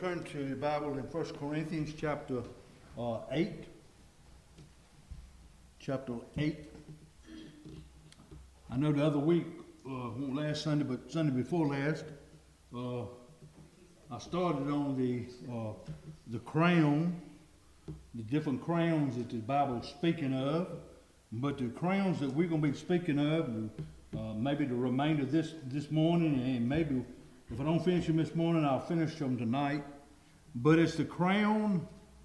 turn to the Bible in 1 Corinthians chapter 8. Chapter 8. I know the other week, won't last Sunday, but Sunday before last, I started on the crown, the different crowns that the Bible is speaking of. But the crowns that we're going to be speaking of, maybe the remainder of this morning, and maybe if I don't finish them this morning, I'll finish them tonight. But it's the crown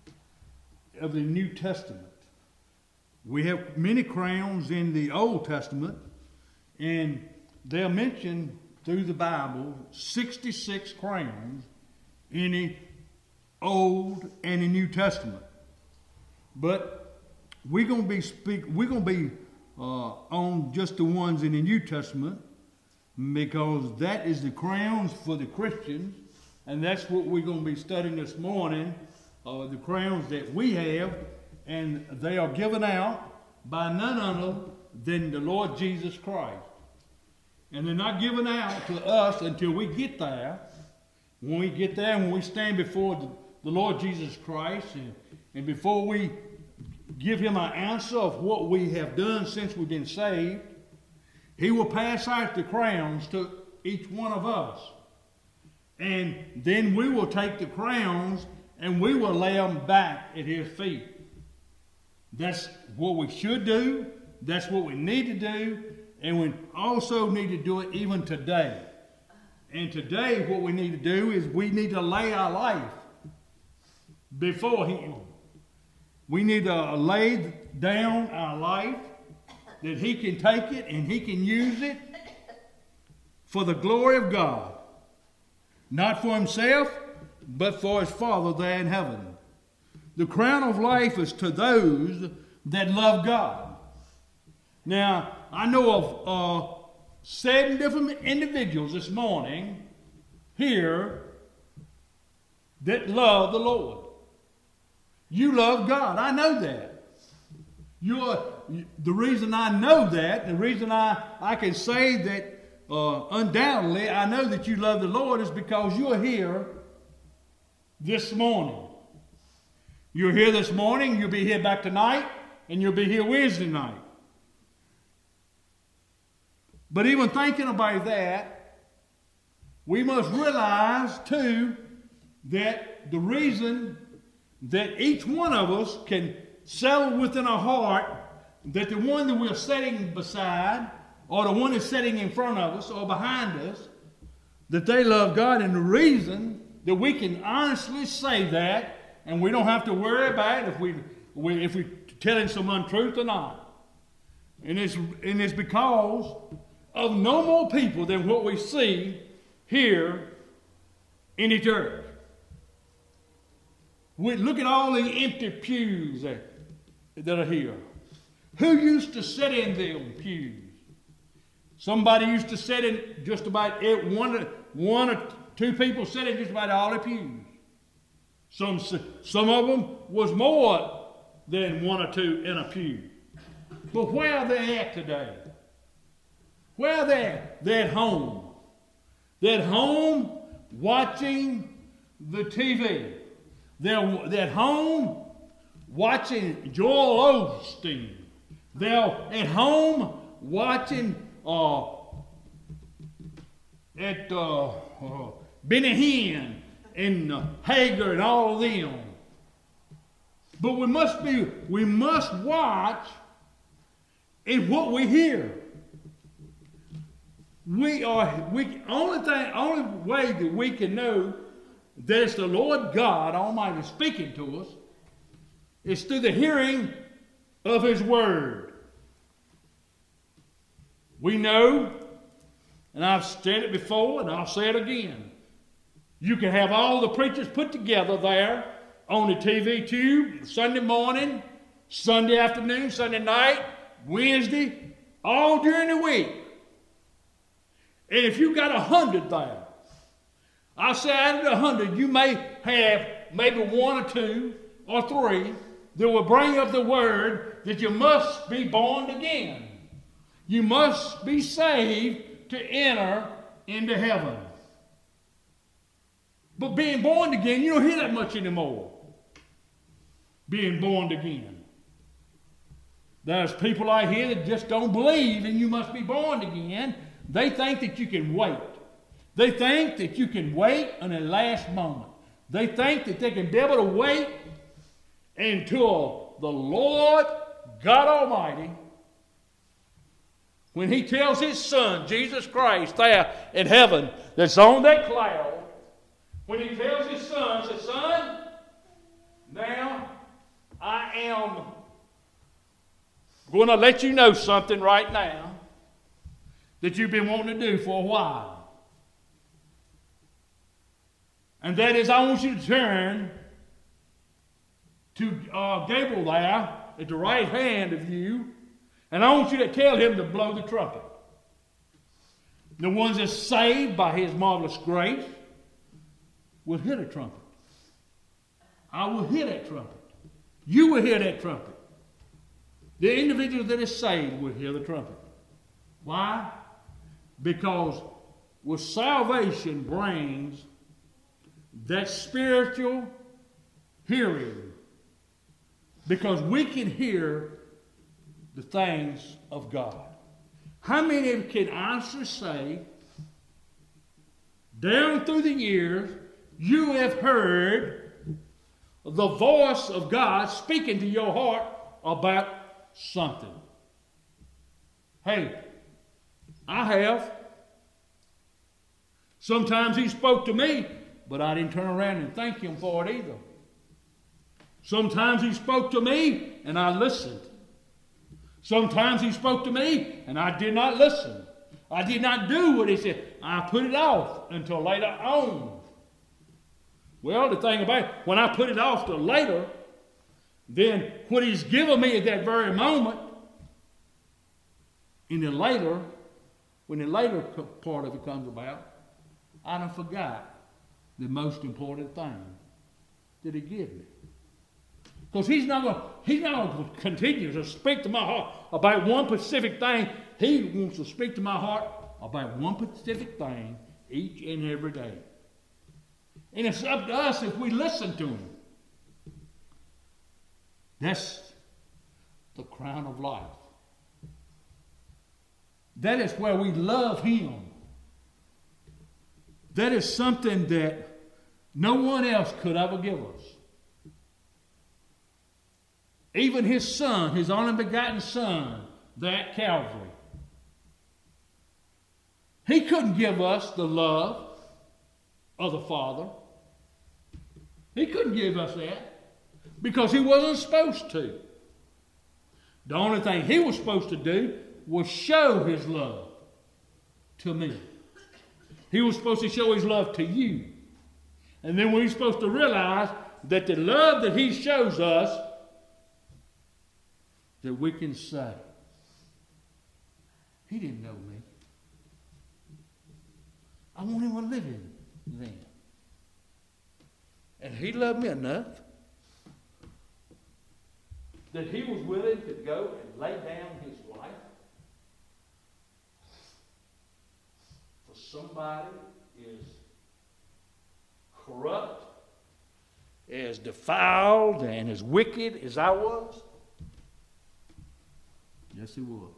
of the New Testament. We have many crowns in the Old Testament, and they're mentioned through the Bible 66 crowns in the Old and the New Testament. But we're going to be on just the ones in the New Testament, because that is the crowns for the Christians, and that's what we're going to be studying this morning, the crowns that we have, and they are given out by none other than the Lord Jesus Christ. And they're not given out to us until we get there. When we get there, when we stand before the Lord Jesus Christ, and before we give him an answer of what we have done since we've been saved, he will pass out the crowns to each one of us. And then we will take the crowns and we will lay them back at his feet. That's what we should do. That's what we need to do. And we also need to do it even today. And today what we need to do is we need to lay our life before him. We need to lay down our life that he can take it and he can use it for the glory of God. Not for himself, but for his Father there in heaven. The crown of life is to those that love God. Now, I know of 7 different individuals this morning here that love the Lord. You love God. I know that. The reason I know that, the reason I can say that undoubtedly I know that you love the Lord is because you're here this morning. You're here this morning, you'll be here back tonight, and you'll be here Wednesday night. But even thinking about that, we must realize too that the reason that each one of us can settle within our heart that the one that we're sitting beside, or the one that's sitting in front of us or behind us, that they love God. And the reason that we can honestly say that, and we don't have to worry about it if we're telling some untruth or not. And it's because of no more people than what we see here in the church. We look at all the empty pews that are here. Who used to sit in them pews? Somebody used to sit in just about one or two people sit in just about all the pews. Some of them was more than 1 or 2 in a pew. But where are they at today? Where are they at? They're at home. They're at home watching the TV. They're at home watching Joel Osteen. They're at home watching Benny Hinn and Hager and all of them. But we must watch in what we hear. Only way that we can know that it's the Lord God Almighty speaking to us is through the hearing of his word. We know, and I've said it before and I'll say it again, you can have all the preachers put together there on the TV tube, Sunday morning, Sunday afternoon, Sunday night, Wednesday, all during the week. And if you got 100 there, I say out of the 100, you may have maybe 1 or 2 or 3 that will bring up the word that you must be born again. You must be saved to enter into heaven. But being born again, you don't hear that much anymore. Being born again. There's people out here that just don't believe and you must be born again. They think that you can wait. They think that you can wait until the last moment. They think that they can be able to wait until the Lord God Almighty, when He tells His Son, Jesus Christ, there in heaven, that's on that cloud, when He tells His Son, says, Son, now I am going to let you know something right now that you've been wanting to do for a while. And that is, I want you to turn to Gabriel there at the right hand of you, and I want you to tell him to blow the trumpet. The ones that's saved by His marvelous grace will hear the trumpet. I will hear that trumpet. You will hear that trumpet. The individual that is saved will hear the trumpet. Why? Because with salvation brings that spiritual hearing. Because we can hear the things of God. How many of you can honestly say, down through the years, you have heard the voice of God speaking to your heart about something? Hey, I have. Sometimes He spoke to me, but I didn't turn around and thank Him for it either. Sometimes He spoke to me and I listened. Sometimes He spoke to me and I did not listen. I did not do what He said. I put it off until later on. Well, the thing about it, when I put it off till later, then what He's given me at that very moment, when the later part of it comes about, I done forgot the most important thing that He gave me. Because He's not going to continue to speak to my heart about one specific thing. He wants to speak to my heart about one specific thing each and every day. And it's up to us if we listen to Him. That's the crown of life. That is where we love Him. That is something that no one else could ever give us. Even His Son, His only begotten Son, there at Calvary. He couldn't give us the love of the Father. He couldn't give us that because He wasn't supposed to. The only thing He was supposed to do was show His love to me. He was supposed to show His love to you. And then we're supposed to realize that the love that He shows us, that we can say, He didn't know me. I want Him to live in then. And He loved me enough that He was willing to go and lay down His life for somebody as corrupt, as defiled, and as wicked as I was. Yes, He was.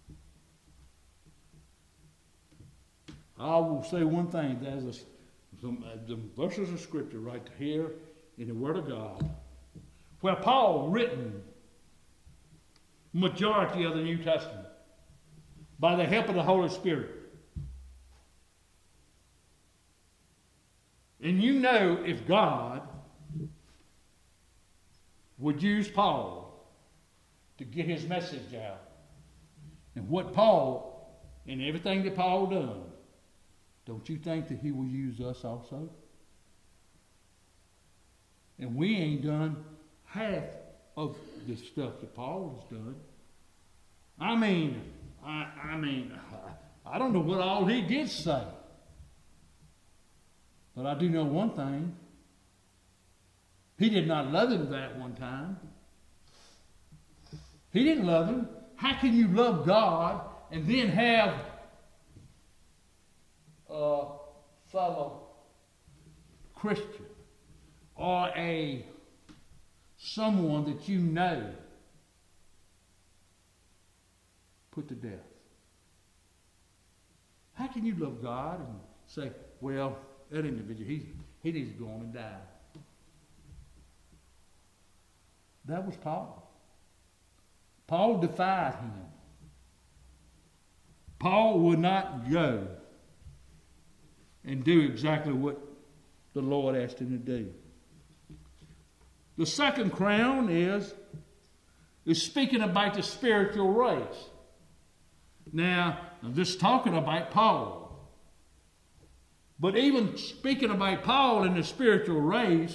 I will say one thing. There's some verses of Scripture right here in the Word of God where Paul written majority of the New Testament by the help of the Holy Spirit. And you know if God would use Paul to get his message out, and what Paul, and everything that Paul done, don't you think that He will use us also? And we ain't done half of the stuff that Paul has done. I mean, I don't know what all he did say. But I do know one thing. He did not love him that one time. He didn't love him. How can you love God and then have fellow Christian or someone that you know put to death? How can you love God and say, well, that individual, he needs to go on and die? That was Paul. Paul defied him. Paul would not go and do exactly what the Lord asked him to do. The second crown is speaking about the spiritual race. Now, I'm just talking about Paul. But even speaking about Paul and the spiritual race,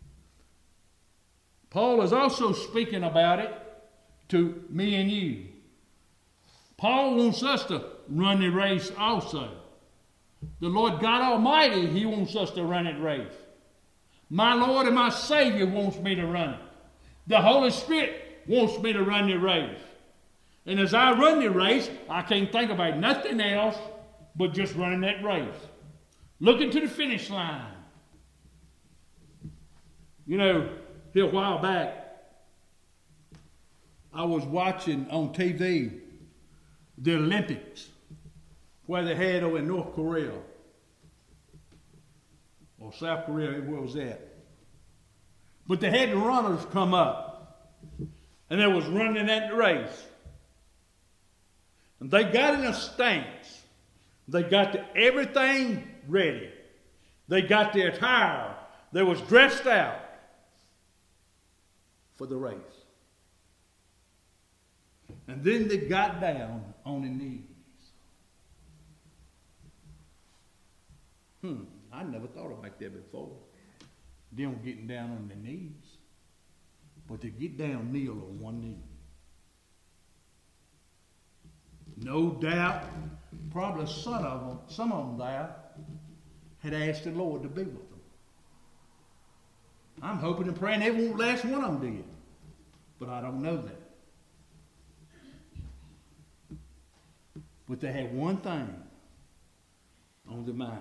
Paul is also speaking about it to me and you. Paul wants us to run the race also. The Lord God Almighty, He wants us to run that race. My Lord and my Savior wants me to run it. The Holy Spirit wants me to run the race. And as I run the race, I can't think about nothing else but just running that race. Looking to the finish line. You know, here a while back, I was watching on TV the Olympics, where they had over in North Korea, or South Korea, where was that? But they had the runners come up, and they was running that race. And they got in a stance. They got everything ready. They got their attire. They was dressed out for the race. And then they got down on their knees. I never thought about that before. Them getting down on their knees. But to get down, kneel on one knee. No doubt, probably some of them there had asked the Lord to be with them. I'm hoping and praying every last one of them did. But I don't know that. But they had one thing on their mind.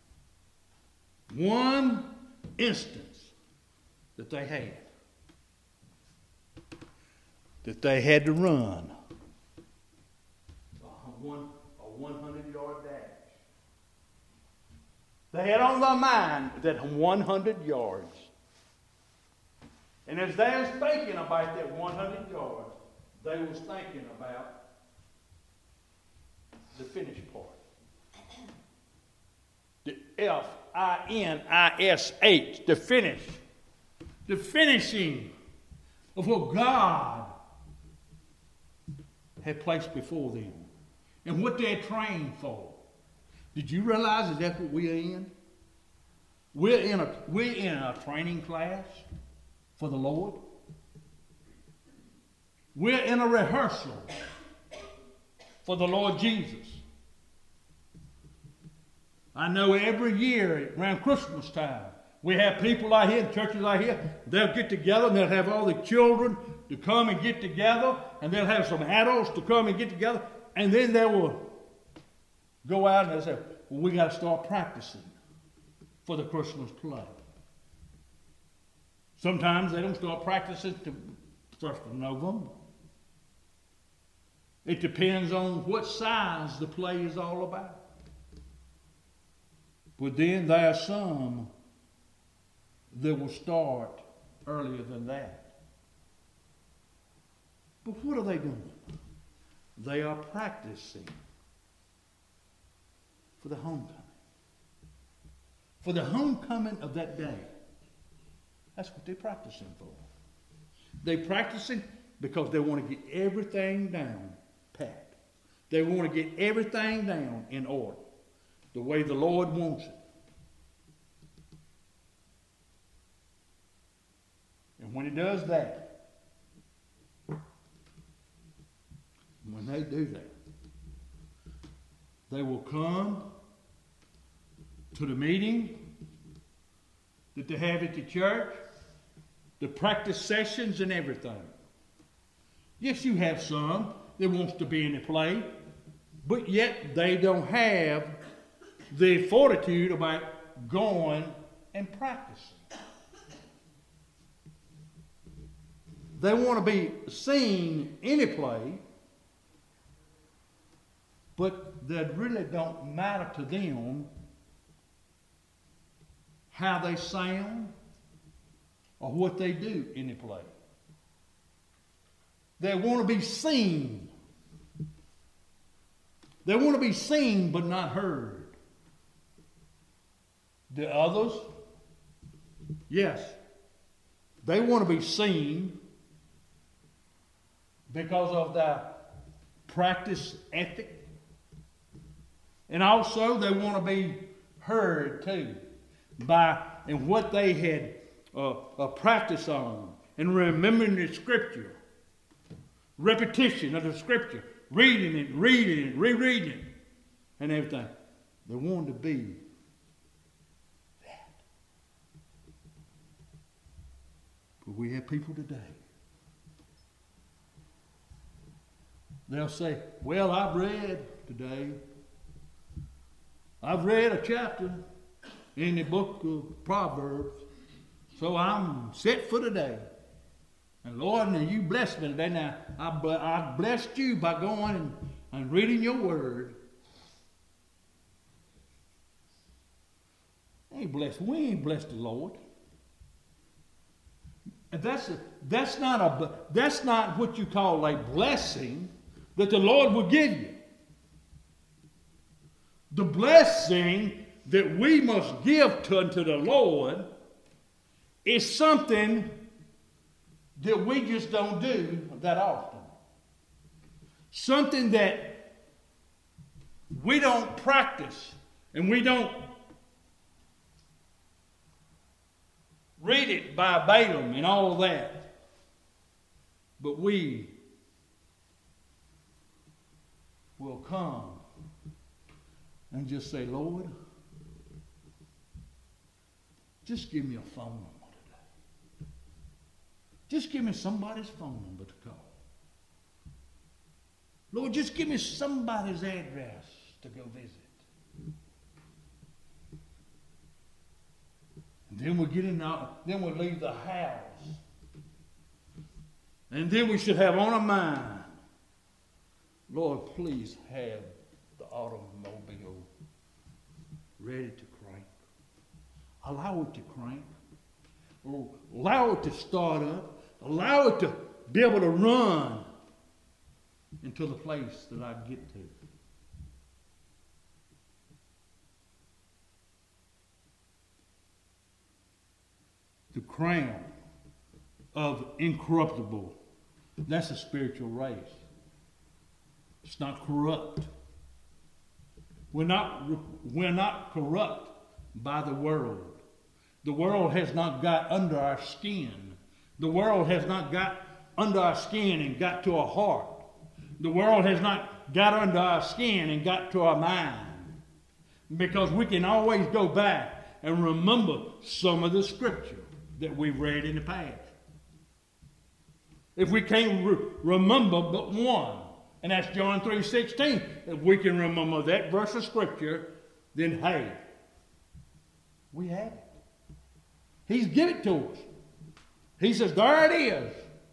One instance that they had to run a 100-yard dash. They had on their mind that 100 yards. And as they was thinking about that 100 yards, they was thinking about the finish part. The F-I-N-I-S-H, the finish. The finishing of what God had placed before them and what they had trained for. Did you realize that that's what we're in? We're in a training class for the Lord. We're in a rehearsal for the Lord Jesus. I know every year around Christmas time, we have people out here, churches out here, they'll get together and they'll have all the children to come and get together, and they'll have some adults to come and get together, and then they will go out and they'll say, well, we got to start practicing for the Christmas play. Sometimes they don't start practicing till 1st of November. It depends on what size the play is all about. But then there are some that will start earlier than that. But what are they doing? They are practicing for the homecoming. For the homecoming of that day. That's what they're practicing for. They're practicing because they want to get everything down pat. They want to get everything down in order, the way the Lord wants it. And when He does that, when they do that, they will come to the meeting that they have at the church, the practice sessions and everything. Yes, you have some that wants to be in the play, but yet they don't have the fortitude about going and practicing. They want to be seen in a play, but that really don't matter to them how they sound or what they do in a play. They want to be seen. They want to be seen but not heard. The others, yes, they want to be seen because of their practice ethic. And also they want to be heard too by and what they had practice on and remembering the Scripture. Repetition of the Scripture. Reading it, rereading it, and everything. They want to be that. But we have people today. They'll say, well, I've read today. I've read a chapter in the book of Proverbs, so I'm set for today. And Lord, now you blessed me today. Now, I blessed you by going and reading your word. We ain't blessed the Lord. And that's not what you call a blessing that the Lord will give you. The blessing that we must give unto the Lord is something that we just don't do that often. Something that we don't practice and we don't read it by Balaam and all of that. But we will come and just say, Lord, just give me a phone number. Just give me somebody's phone number to call. Lord, just give me somebody's address to go visit. And then then we'll leave the house. And then we should have on our mind, Lord, please have the automobile ready to crank. Allow it to crank. Or allow it to start up. Allow it to be able to run into the place that I get to. The crown of incorruptible, that's a spiritual race. It's not corrupt. We're not corrupt by the world. The world has not got under our skin. The world has not got under our skin and got to our heart. The world has not got under our skin and got to our mind. Because we can always go back and remember some of the Scripture that we've read in the past. If we can't remember but one, and that's John 3:16, if we can remember that verse of Scripture, then hey, we have it. He's given it to us. He says, there it is.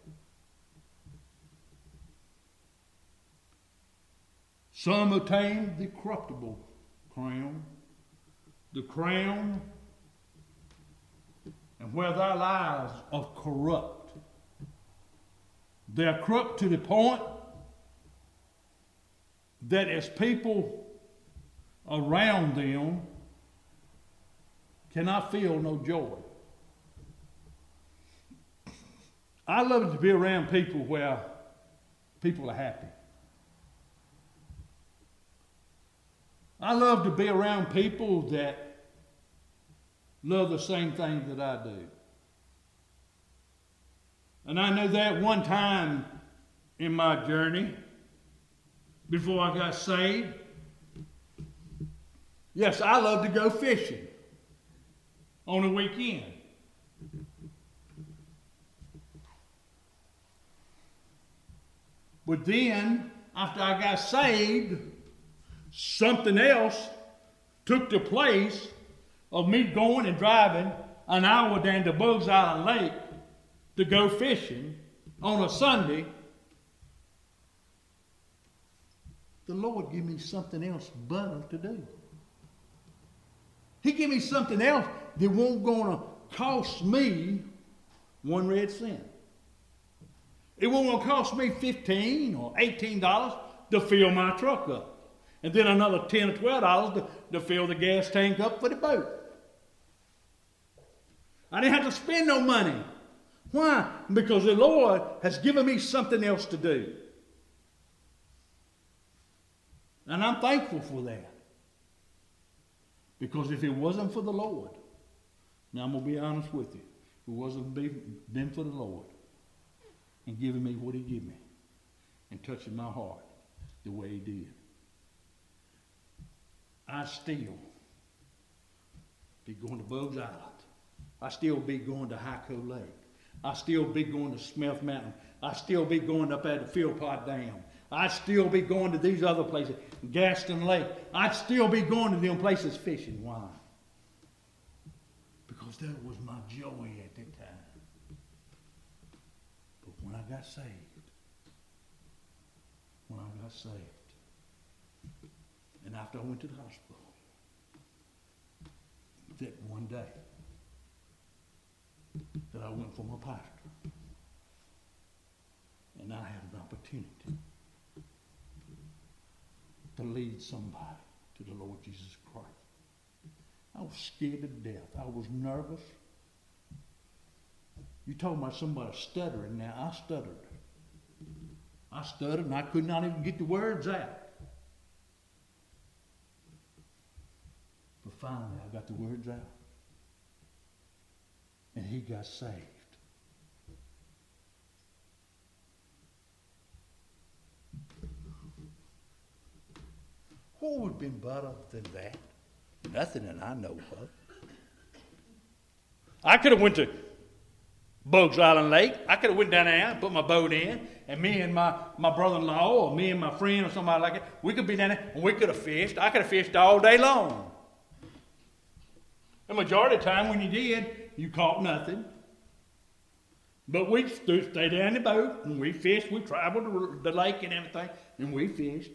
Some attain the corruptible crown, the crown, and where their lives are corrupt. They're corrupt to the point that as people around them cannot feel no joy. I love to be around people where people are happy. I love to be around people that love the same thing that I do. And I know that one time in my journey, before I got saved, yes, I love to go fishing on the weekend. But then, after I got saved, something else took the place of me going and driving an hour down to Bugs Island Lake to go fishing on a Sunday, the Lord give me something else better to do. He give me something else that won't gonna cost me 1 red cent. It won't gonna cost me $15 or $18 to fill my truck up. And then another $10 or $12 to fill the gas tank up for the boat. I didn't have to spend no money. Why? Because the Lord has given me something else to do. And I'm thankful for that. Because if it wasn't for the Lord, now I'm going to be honest with you, if it wasn't been for the Lord and giving me what He gave me and touching my heart the way He did, I'd still be going to Bugs Island. I'd still be going to Hyco Lake. I'd still be going to Smith Mountain. I'd still be going up at the Philpott Dam. I'd still be going to these other places, Gaston Lake. I'd still be going to them places fishing. Why? Because that was my joy at that time. But when I got saved, and after I went to the hospital, that one day that I went for my pastor, and I had an opportunity to lead somebody to the Lord Jesus Christ. I was scared to death. I was nervous. You told me somebody stuttering. Now, I stuttered. And I could not even get the words out. But finally, I got the words out. And he got saved. What would have been better than that? Nothing that I know of. I could have went to Bugs Island Lake. I could have went down there and put my boat in, and me and my brother-in-law or me and my friend or somebody like that, we could be down there and we could have fished. I could have fished all day long. The majority of the time when you did, you caught nothing. But we stayed down in the boat and we fished. We traveled the lake and everything, and we fished.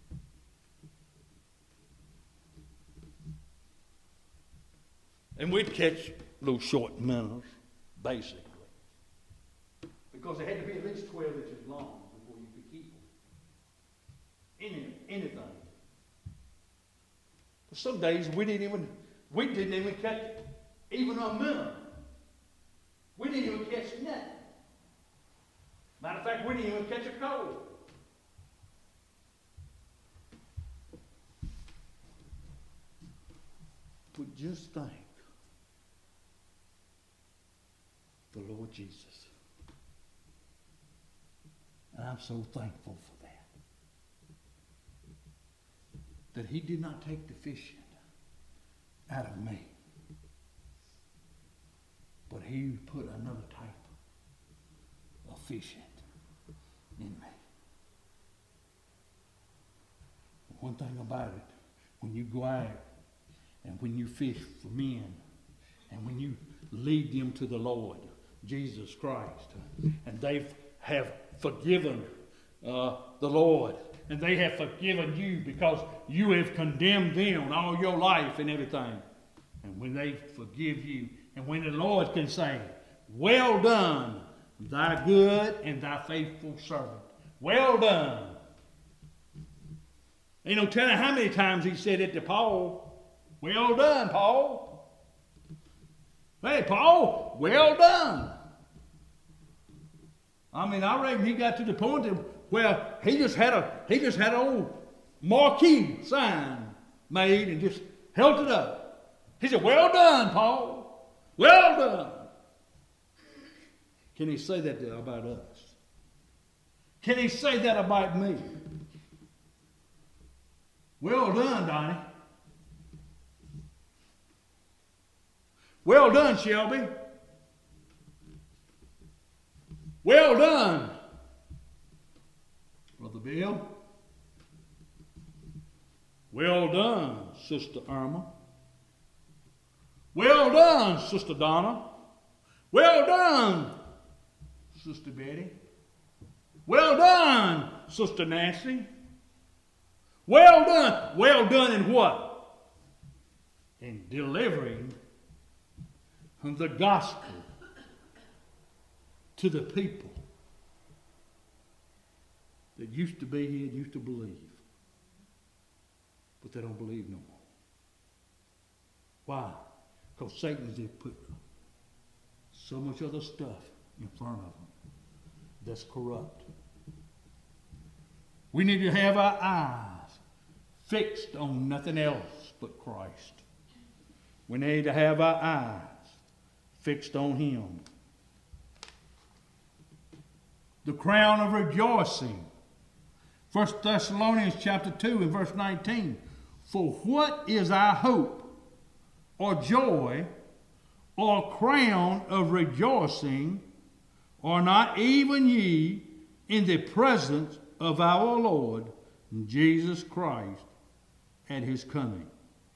And we'd catch little short minnows, basically. Because they had to be at least 12 inches long before you could keep them. Anything. But some days we didn't even catch even a minnow. We didn't even catch nothing. Matter of fact, we didn't even catch a coal. But just think. The Lord Jesus. And I'm so thankful for that. That He did not take the fishing out of me. But He put another type of fishing in me. One thing about it, when you go out and when you fish for men and when you lead them to the Lord Jesus Christ, and they have forgiven the Lord, and they have forgiven you because you have condemned them all your life and everything. And when they forgive you, and when the Lord can say, "Well done, thy good and thy faithful servant. Well done." Ain't no telling how many times He said it to Paul. "Well done, Paul. Hey, Paul, well done." I mean, I reckon he got to the point where he just had an old marquee sign made and just held it up. He said, "Well done, Paul. Well done." Can He say that about us? Can He say that about me? Well done, Donnie. Well done, Shelby. Well done, Brother Bill. Well done, Sister Irma. Well done, Sister Donna. Well done, Sister Betty. Well done, Sister Nancy. Well done. Well done in what? In delivering the gospel to the people that used to be here, used to believe. But they don't believe no more. Why? Because Satan's put so much other stuff in front of them that's corrupt. We need to have our eyes fixed on nothing else but Christ. We need to have our eyes fixed on Him. The crown of rejoicing. 1 Thessalonians chapter 2 and verse 19. For what is our hope or joy or crown of rejoicing, or not even ye in the presence of our Lord Jesus Christ at His coming?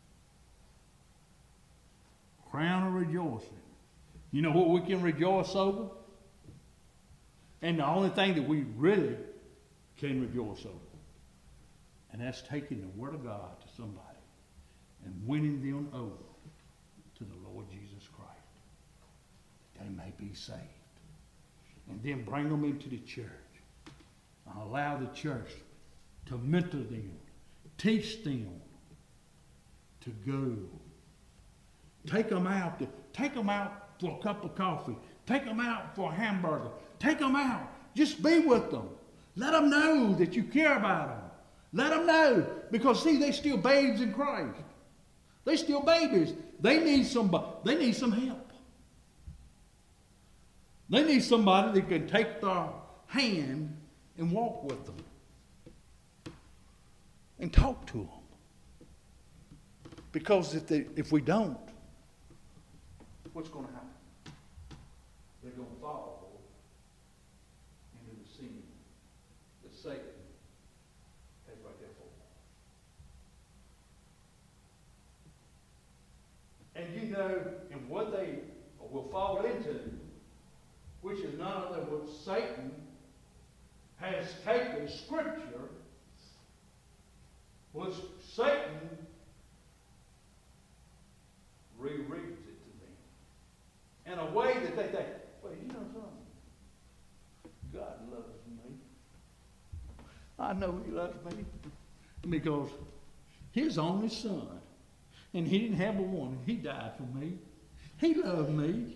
Crown of rejoicing. You know what we can rejoice over? And the only thing that we really can rejoice over. And that's taking the Word of God to somebody and winning them over to the Lord Jesus Christ. They may be saved. And then bring them into the church. And allow the church to mentor them, teach them to go. Take them out for a cup of coffee. Take them out for a hamburger. Take them out. Just be with them. Let them know that you care about them. Let them know. Because, see, they're still babes in Christ. They're still babies. They need somebody. They need some help. They need somebody that can take their hand and walk with them. And talk to them. Because if we don't, what's going to happen? They're going to fall into the sin that Satan has right there for them. And you know, and what they will fall into, which is none other than what Satan has taken Scripture, which Satan rereads it to them in a way that they think, well, you know something? God loves me. I know He loves me because His only Son, and He didn't have but one, He died for me. He loved me.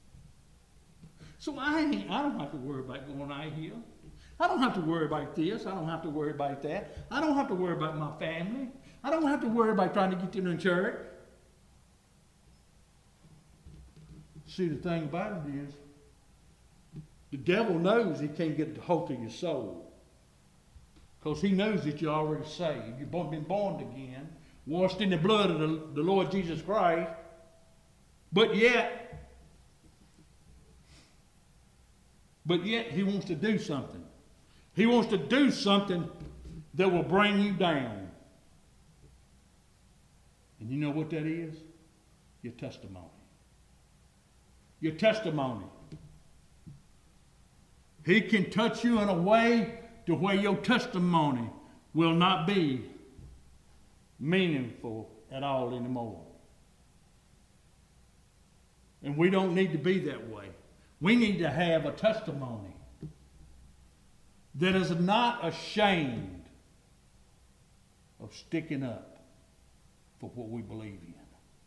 So I don't have to worry about going out here. I don't have to worry about this. I don't have to worry about that. I don't have to worry about my family. I don't have to worry about trying to get them in church. See, the thing about it is, the devil knows he can't get a hold of your soul. Because he knows that you're already saved. You've been born again, washed in the blood of the Lord Jesus Christ. But yet he wants to do something. He wants to do something that will bring you down. And you know what that is? Your testimony. Your testimony. He can touch you in a way to where your testimony will not be meaningful at all anymore. And we don't need to be that way. We need to have a testimony that is not ashamed of sticking up for what we believe in.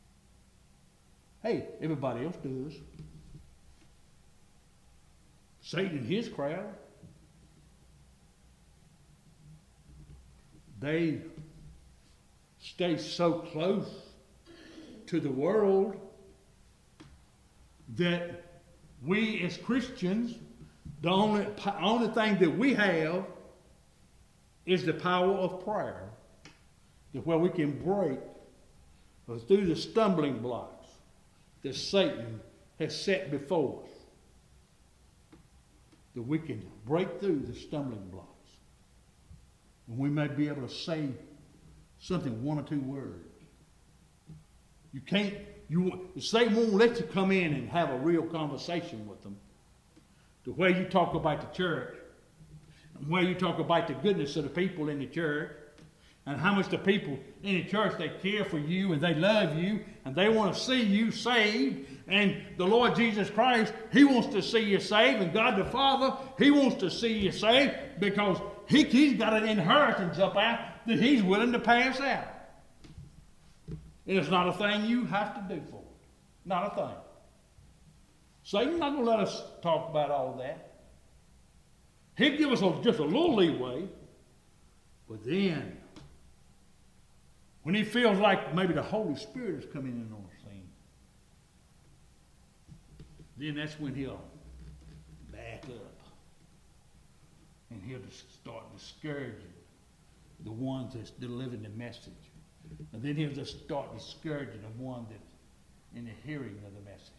Hey, everybody else does. Satan and his crowd, they stay so close to the world that we as Christians, the only thing that we have is the power of prayer, that where we can break through the stumbling blocks that Satan has set before us, that we can break through the stumbling blocks. And we may be able to say something, one or two words. You can't, Satan won't let you come in and have a real conversation with them. To where you talk about the church, and where you talk about the goodness of the people in the church, and how much the people in the church, they care for you and they love you and they want to see you saved. And the Lord Jesus Christ, He wants to see you saved. And God the Father, He wants to see you saved because He's got an inheritance up out that He's willing to pass out. And it's not a thing you have to do for it. Not a thing. Satan's not going to let us talk about all that. He'll give us just a little leeway. But then, when he feels like maybe the Holy Spirit is coming in on the scene, then that's when he'll back up. And he'll start discouraging the ones that's delivering the message. And then he'll just start discouraging the one that's in the hearing of the message.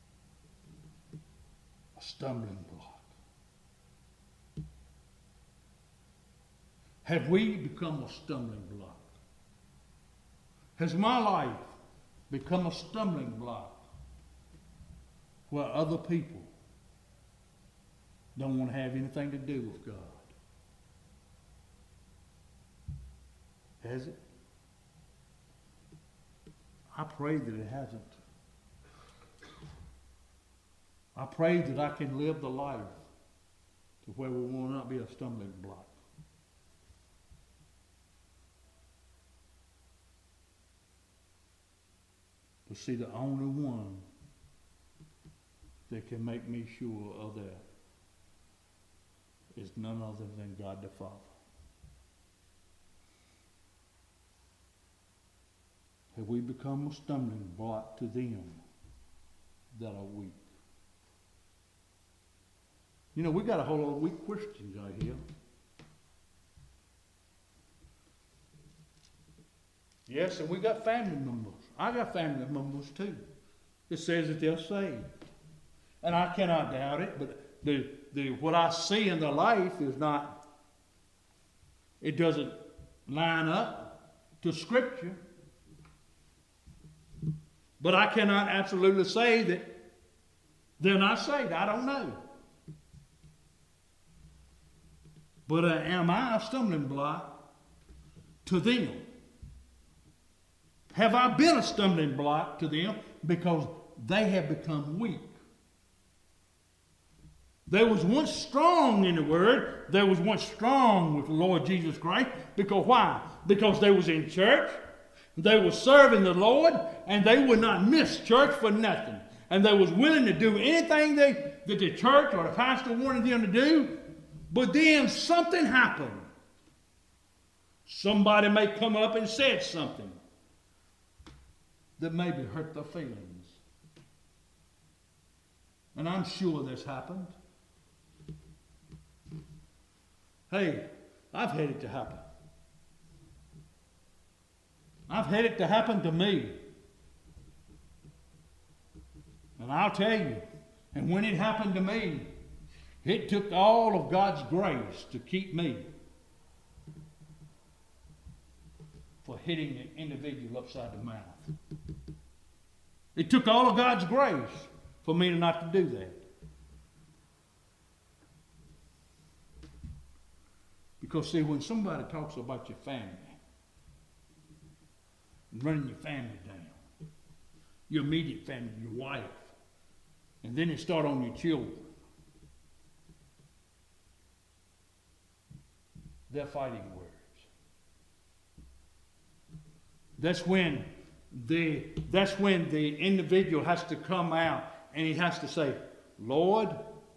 A stumbling block. Have we become a stumbling block? Has my life become a stumbling block where other people don't want to have anything to do with God? Has it? I pray that it hasn't. I pray that I can live the life to where we will not be a stumbling block. But see, the only one that can make me sure of that is none other than God the Father. Have we become a stumbling block to them that are weak? You know, we got a whole lot of weak Christians out here. Yes, and we got family members. I got family members too. It says that they're saved. And I cannot doubt it, but what I see in their life is not, it doesn't line up to Scripture. But I cannot absolutely say that they're not saved. I don't know. But am I a stumbling block to them? Have I been a stumbling block to them because they have become weak? They was once strong in the Word. They was once strong with the Lord Jesus Christ. Because why? Because they was in church. They were serving the Lord, and they would not miss church for nothing. And they was willing to do anything that the church or the pastor wanted them to do. But then something happened. Somebody may come up and said something that maybe hurt their feelings. And I'm sure this happened. Hey, I've had it to happen. I've had it to happen to me. And I'll tell you, and when it happened to me, it took all of God's grace to keep me for hitting an individual upside the mouth. It took all of God's grace for me not to do that. Because see, when somebody talks about your family, and running your family down, your immediate family, your wife, and then they start on your children, they're fighting words. That's when the individual has to come out and he has to say, Lord,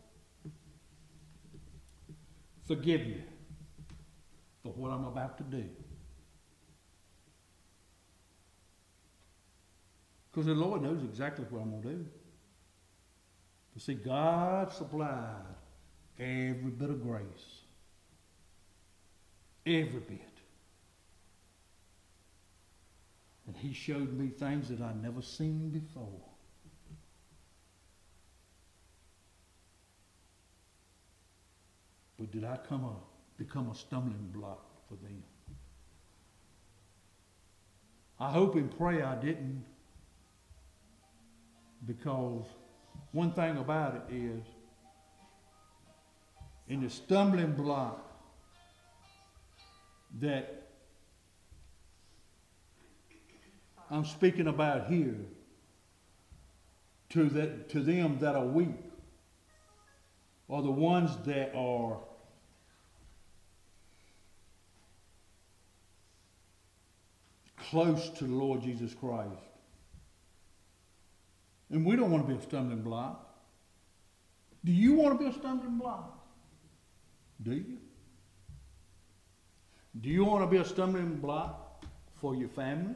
forgive me for what I'm about to do. Because the Lord knows exactly what I'm going to do. But see, God supplied every bit of grace. Every bit. And He showed me things that I'd never seen before. But did I become a stumbling block for them? I hope and pray I didn't. Because one thing about it is, in the stumbling block that I'm speaking about here, to them that are weak, or the ones that are close to the Lord Jesus Christ. And we don't want to be a stumbling block. Do you want to be a stumbling block? Do you? Do you want to be a stumbling block for your family?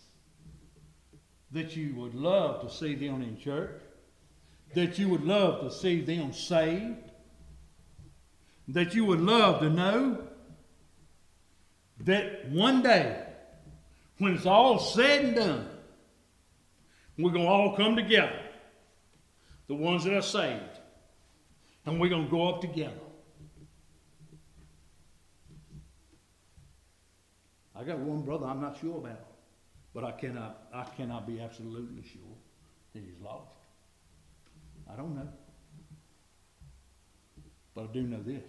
That you would love to see them in church? That you would love to see them saved? That you would love to know that one day, when it's all said and done, we're going to all come together, the ones that are saved, and we're going to go up together. I got one brother I'm not sure about, but I cannot be absolutely sure that he's lost. I don't know. But I do know this.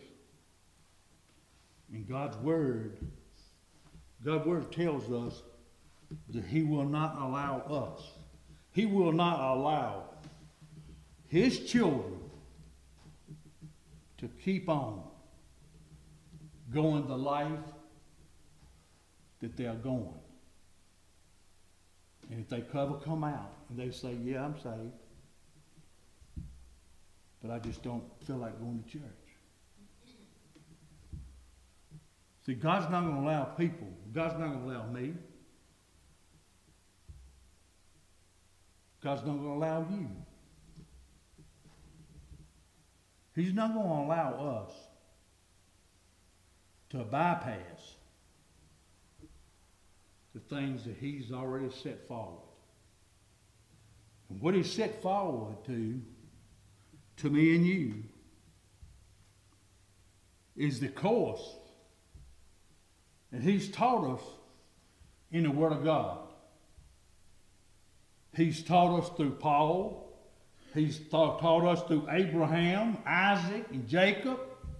In God's Word tells us that He will not allow us, He will not allow His children to keep on going the life that they're going. And if they come out and they say, yeah, I'm saved, but I just don't feel like going to church. See, God's not going to allow people, God's not going to allow me, God's not going to allow you. He's not going to allow us to bypass the things that He's already set forward. And what He's set forward to me and you, is the course that He's taught us in the Word of God. He's taught us through Paul. He's taught us through Abraham, Isaac, and Jacob.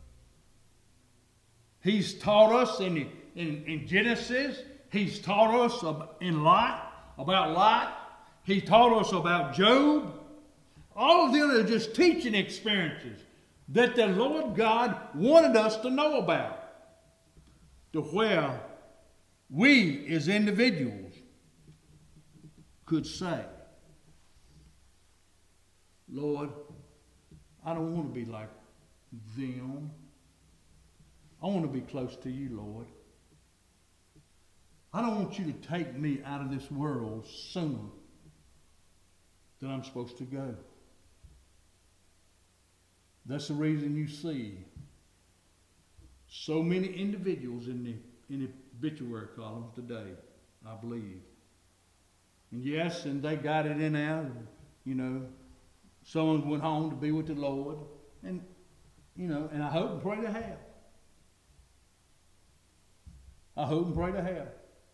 He's taught us in Genesis. He's taught us about Lot. He taught us about Job. All of them are just teaching experiences that the Lord God wanted us to know about, to where we as individuals could say, Lord, I don't want to be like them. I want to be close to you, Lord. I don't want you to take me out of this world sooner than I'm supposed to go. That's the reason you see so many individuals in the obituary columns today, I believe. And yes, and they got it in there, someone went home to be with the Lord, and I hope and pray to have. I hope and pray to have.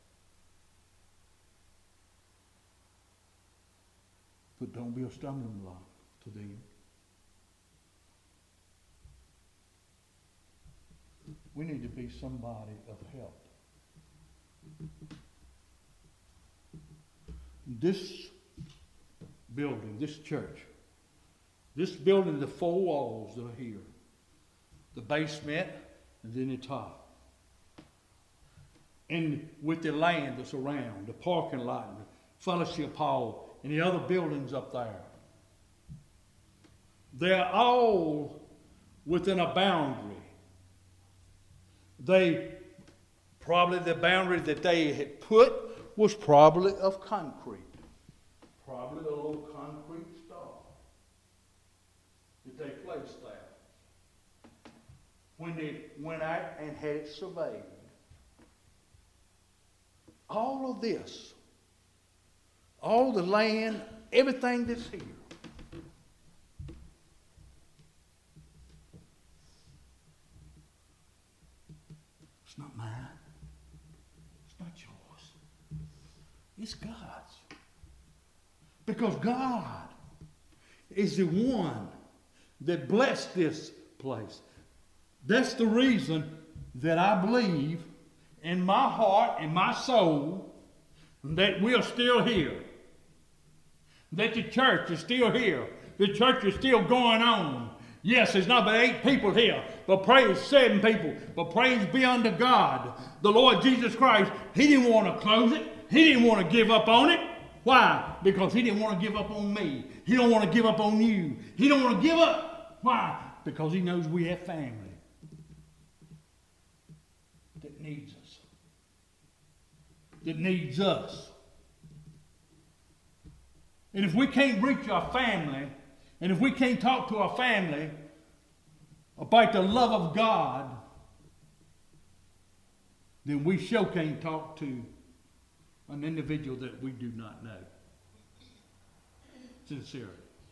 But don't be a stumbling block to them. We need to be somebody of help. This building, this church, this building, the four walls that are here, the basement and then the top. And with the land that's around, the parking lot, and the fellowship hall, and the other buildings up there. They're all within a boundary. The boundary that they had put was probably of concrete. Probably a little concrete star that they placed there. When they went out and had it surveyed. All of this, all the land, everything that's here, it's not mine. It's not yours. It's God's. Because God is the one that blessed this place. That's the reason that I believe in my heart and my soul that we are still here. That the church is still here. The church is still going on. Yes, there's not but 8 people here, but praise 7 people. But praise be unto God. The Lord Jesus Christ, He didn't want to close it. He didn't want to give up on it. Why? Because He didn't want to give up on me. He don't want to give up on you. He don't want to give up. Why? Because He knows we have family that needs us. That needs us. And if we can't reach our family, and if we can't talk to our family about the love of God, then we sure can't talk to an individual that we do not know. Sincerely.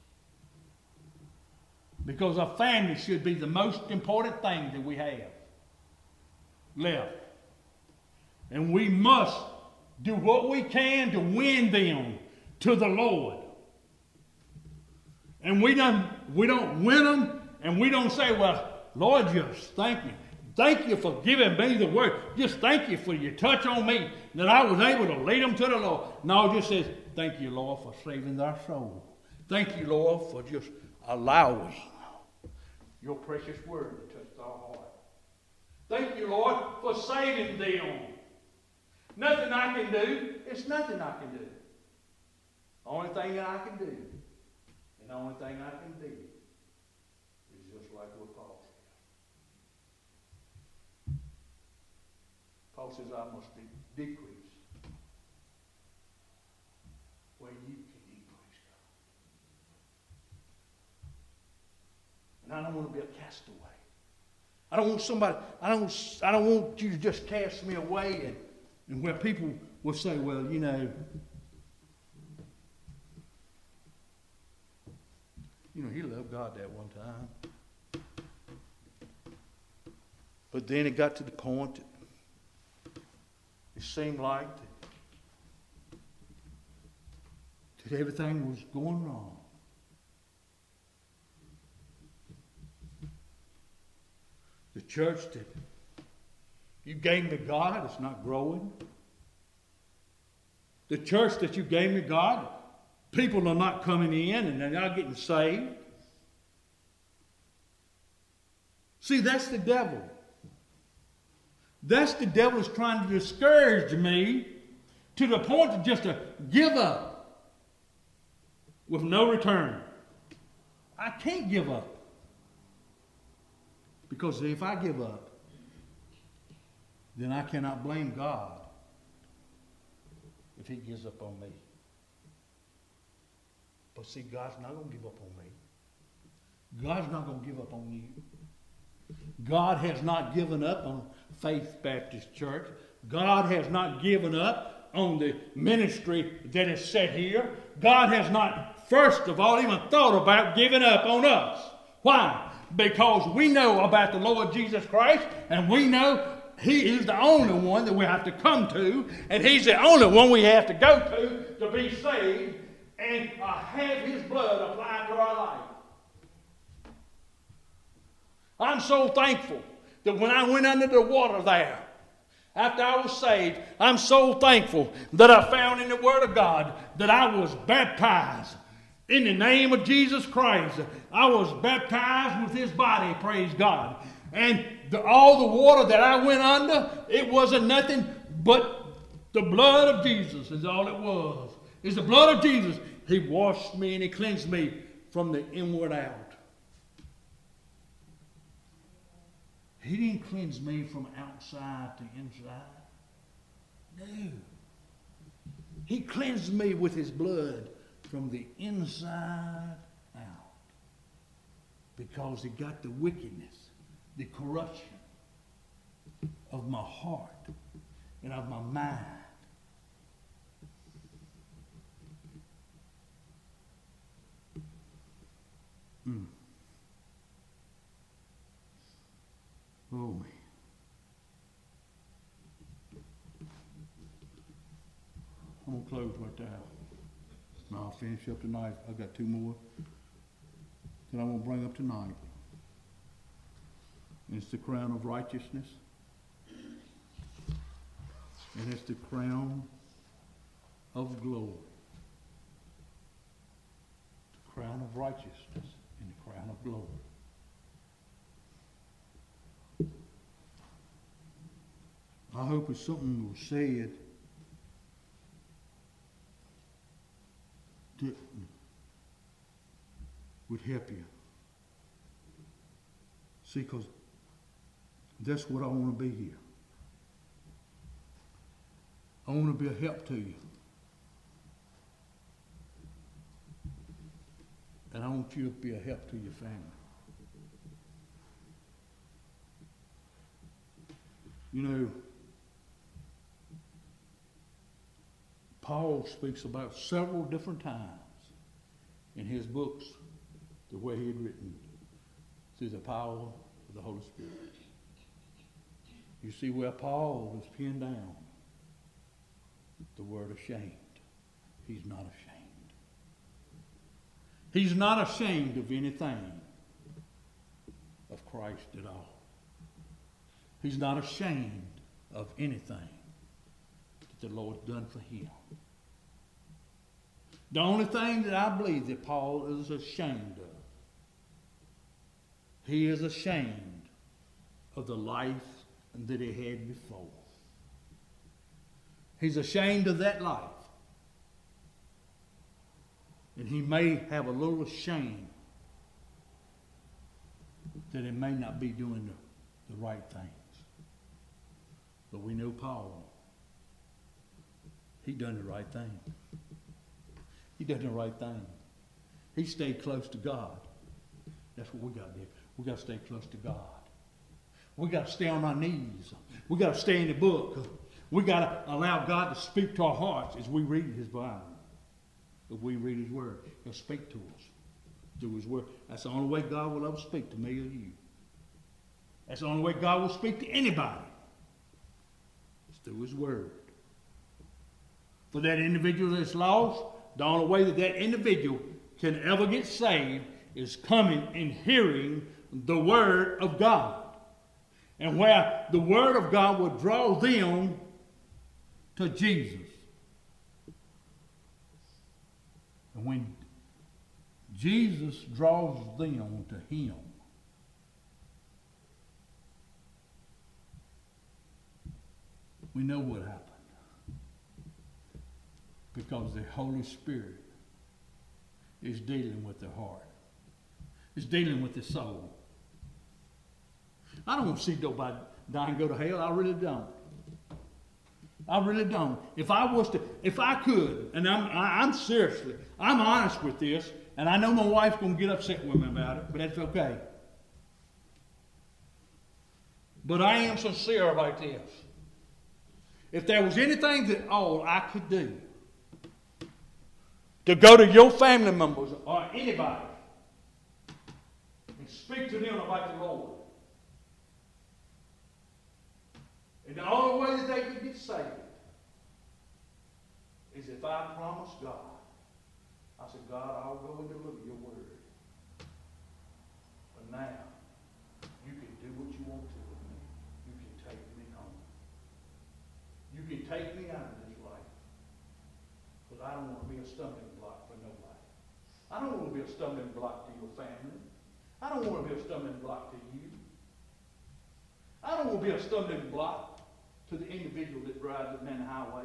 Because our family should be the most important thing that we have left. And we must do what we can to win them to the Lord. And we don't win them, and we don't say, well, Lord, just thank you. Thank you for giving me the word. Just thank you for your touch on me, that I was able to lead them to the Lord. No, it just says, thank you, Lord, for saving their soul. Thank you, Lord, for just allowing your precious word to touch our heart. Thank you, Lord, for saving them. Nothing I can do. It's nothing I can do. The only thing that I can do, and the only thing I can be, is just like what Paul said. Paul says, I must decrease where you can increase, God. And I don't want to be a castaway. I don't want somebody, I don't want you to just cast me away and where people will say, well, you know, he loved God that one time. But then it got to the point that it seemed like that everything was going wrong. The church that you gave me God is not growing. The church that you gave me God, people are not coming in and they're not getting saved. See, that's the devil. That's the devil is trying to discourage me to the point of just to give up with no return. I can't give up. Because if I give up, then I cannot blame God if He gives up on me. But see, God's not going to give up on me. God's not going to give up on you. God has not given up on Faith Baptist Church. God has not given up on the ministry that is set here. God has not, first of all, even thought about giving up on us. Why? Because we know about the Lord Jesus Christ, and we know He is the only one that we have to come to, and He's the only one we have to go to be saved and have His blood applied to our life. I'm so thankful that when I went under the water there, after I was saved, I'm so thankful that I found in the Word of God that I was baptized in the name of Jesus Christ. I was baptized with His body, praise God. And all the water that I went under, it wasn't nothing but the blood of Jesus is all it was. It's the blood of Jesus. He washed me and He cleansed me from the inward out. He didn't cleanse me from outside to inside. No. He cleansed me with His blood from the inside out. Because He got the wickedness, the corruption of my heart and of my mind. Oh, man. I'm going to close right there. And I'll finish up tonight. I've got 2 more. that I want to bring up tonight. And it's the crown of righteousness. And it's the crown of glory. The crown of righteousness and the crown of glory. I hope it's something that was said that would help you. See, because that's what I want to be here. I want to be a help to you. And I want you to be a help to your family. You know, Paul speaks about several different times in his books the way he had written through the power of the Holy Spirit. You see where Paul was pinned down the word ashamed. He's not ashamed. He's not ashamed of anything of Christ at all. He's not ashamed of anything that the Lord's done for him. The only thing that I believe that Paul is ashamed of, he is ashamed of the life that he had before. He's ashamed of that life. And he may have a little shame that he may not be doing the right things. But we know Paul. He done the right thing. He done the right thing. He stayed close to God. That's what we got to do. We got to stay close to God. We got to stay on our knees. We got to stay in the book. We got to allow God to speak to our hearts as we read His Bible. If we read His Word, He'll speak to us through His Word. That's the only way God will ever speak to me or you. That's the only way God will speak to anybody. It's through His Word. For that individual that's lost, the only way that that individual can ever get saved is coming and hearing the Word of God. And where the Word of God will draw them to Jesus. And when Jesus draws them to Him, we know what happened. Because the Holy Spirit is dealing with their heart. It's dealing with their soul. I don't want to see nobody die and go to hell. I really don't. I really don't. If I could, and I'm seriously, I'm honest with this, and I know my wife's going to get upset with me about it, but that's okay. But I am sincere about this. If there was anything that all I could do to go to your family members or anybody and speak to them about the Lord, and the only way that they could get saved is if I promise God. I said, God, I'll go and deliver your word. But now, you can do what you want to with me. You can take me home. You can take me out of this life. Because I don't want to be a stumbling block for nobody. I don't want to be a stumbling block to your family. I don't want to be a stumbling block to you. I don't want to be a stumbling block to the individual that drives it down the highway.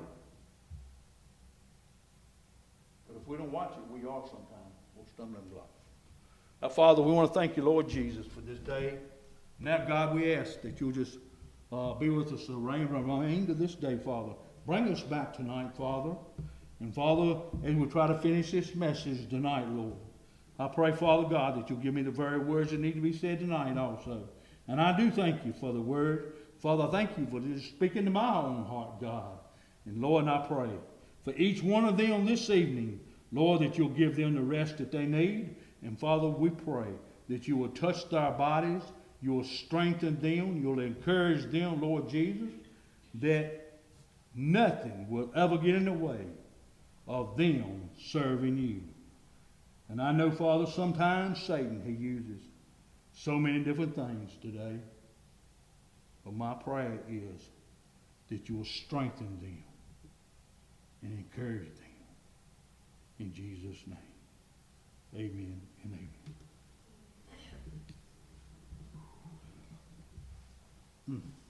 But if we don't watch it, we are sometimes. We're stumbling blocks. Now, Father, we want to thank you, Lord Jesus, for this day. Now, God, we ask that you'll just be with us the remainder of this day, Father. Bring us back tonight, Father. And, Father, as we try to finish this message tonight, Lord, I pray, Father God, that you'll give me the very words that need to be said tonight also. And I do thank you for the word. Father, I thank you for just speaking to my own heart, God. And Lord, I pray for each one of them this evening, Lord, that you'll give them the rest that they need. And Father, we pray that you will touch their bodies, you will strengthen them, you'll encourage them, Lord Jesus, that nothing will ever get in the way of them serving you. And I know, Father, sometimes Satan, he uses so many different things today. But my prayer is that you will strengthen them and encourage them. In Jesus' name. Amen and amen.